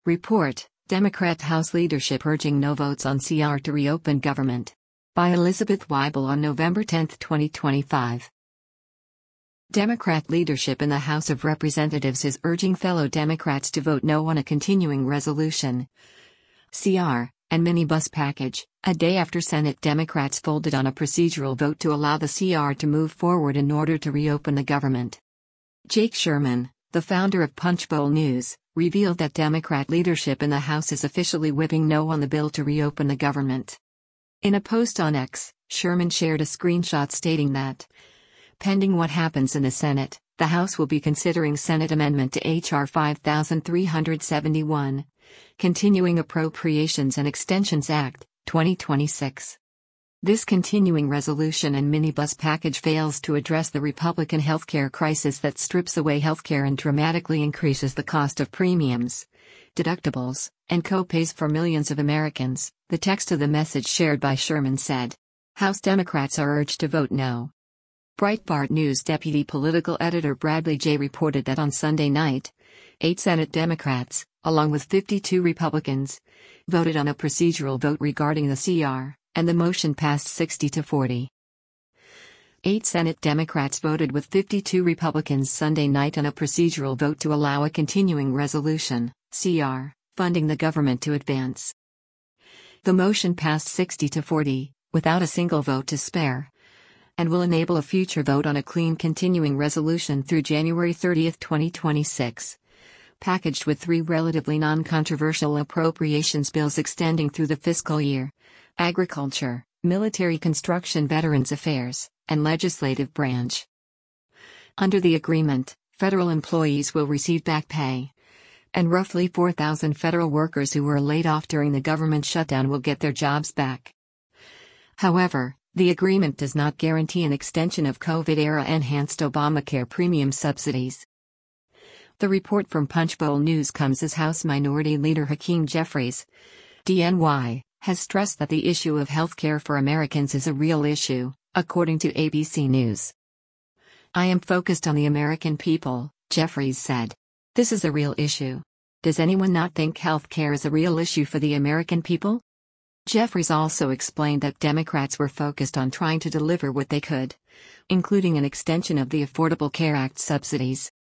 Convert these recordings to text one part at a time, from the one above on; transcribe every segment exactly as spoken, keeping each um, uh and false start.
Report, Democrat House leadership urging no votes on C R to reopen government. By Elizabeth Weibel on November tenth, twenty twenty-five. Democrat leadership in the House of Representatives is urging fellow Democrats to vote no on a continuing resolution, C R, and minibus package, a day after Senate Democrats folded on a procedural vote to allow the C R to move forward in order to reopen the government. Jake Sherman, the founder of Punchbowl News, revealed that Democrat leadership in the House is officially whipping no on the bill to reopen the government. In a post on X, Sherman shared a screenshot stating that, pending what happens in the Senate, the House will be considering Senate amendment to H R five thousand three hundred seventy-one, Continuing Appropriations and Extensions Act, twenty twenty-six. This continuing resolution and minibus package fails to address the Republican healthcare crisis that strips away healthcare and dramatically increases the cost of premiums, deductibles, and co-pays for millions of Americans, the text of the message shared by Sherman said. House Democrats are urged to vote no. Breitbart News deputy political editor Bradley Jay reported that on Sunday night, eight Senate Democrats, along with fifty-two Republicans, voted on a procedural vote regarding the C R, and the motion passed sixty to forty. Eight Senate Democrats voted with fifty-two Republicans Sunday night on a procedural vote to allow a continuing resolution, C R, funding the government to advance. The motion passed sixty to forty, without a single vote to spare, and will enable a future vote on a clean continuing resolution through January thirtieth, twenty twenty-six. Packaged with three relatively non-controversial appropriations bills extending through the fiscal year: Agriculture, Military Construction, Veterans Affairs, and Legislative Branch. Under the agreement, federal employees will receive back pay, and roughly four thousand federal workers who were laid off during the government shutdown will get their jobs back. However, the agreement does not guarantee an extension of COVID-era enhanced Obamacare premium subsidies. The report from Punchbowl News comes as House Minority Leader Hakeem Jeffries, D N Y, has stressed that the issue of health care for Americans is a real issue, according to A B C News. I am focused on the American people, Jeffries said. This is a real issue. Does anyone not think health care is a real issue for the American people? Jeffries also explained that Democrats were focused on trying to deliver what they could, including an extension of the Affordable Care Act subsidies.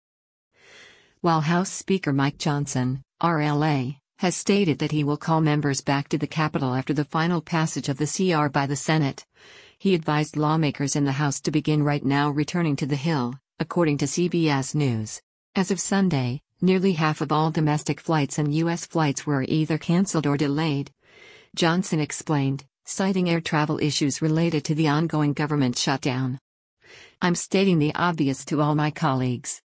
While House Speaker Mike Johnson, R L A, has stated that he will call members back to the Capitol after the final passage of the C R by the Senate, he advised lawmakers in the House to begin right now returning to the Hill, according to C B S News. As of Sunday, nearly half of all domestic flights and U S flights were either canceled or delayed, Johnson explained, citing air travel issues related to the ongoing government shutdown. I'm stating the obvious to all my colleagues.